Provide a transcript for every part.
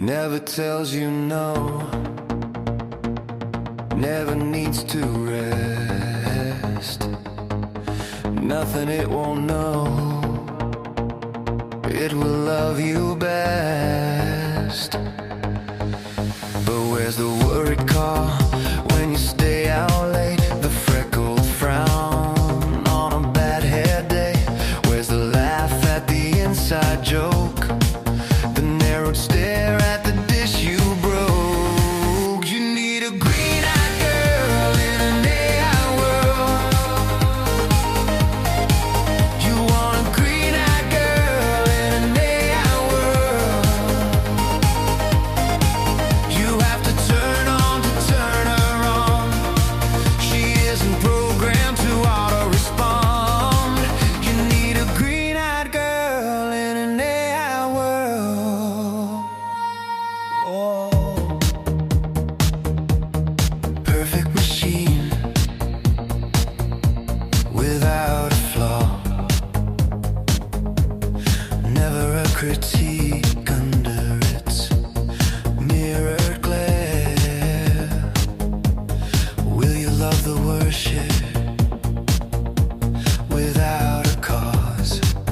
Never tells you no, never needs to rest. Nothing it won't know, it will love you best. But where's the worried call when you stay out late? The freckled frown on a bad hair day. Where's the laugh at the inside joke? The narrowed stare at the dish you broke. You need a green-eyed girl in an AI world. You want a green-eyed girl in an AI world. You have to turn on to turn her on. She isn't programmed to auto-respond. You need a green-eyed girl in an AI world. Oh. Perfect machine without a flaw. Never a critique under its mirrored glare. Will you love the worship without a cause?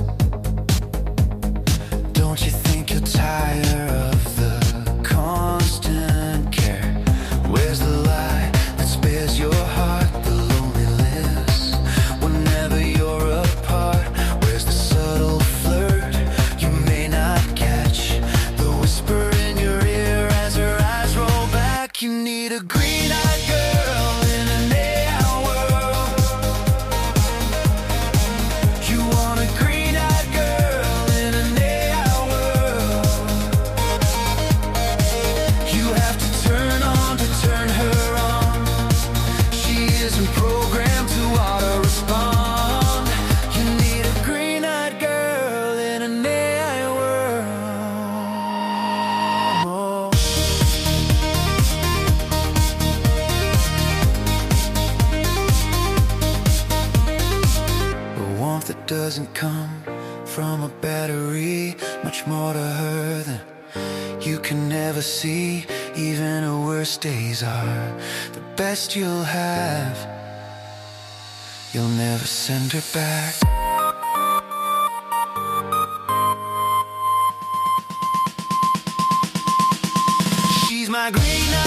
Don't you think you'll tire of the constant care? Where's the lie that spares your heart the loneliness whenever you're apart? Where's the subtle flirt you may not catch? The whisper in your ear as her eyes roll back. You need a green-eyed girl in an AI world. You want a green-eyed girl in an AI world. You have to turn on to turn her on. She isn't programmed to auto-respond. You need a green-eyed girl in an AI world. A warmth that doesn't come from a battery, much more to her than you can never see. Even her worst days are the best you'll have. You'll never send her back. She's my green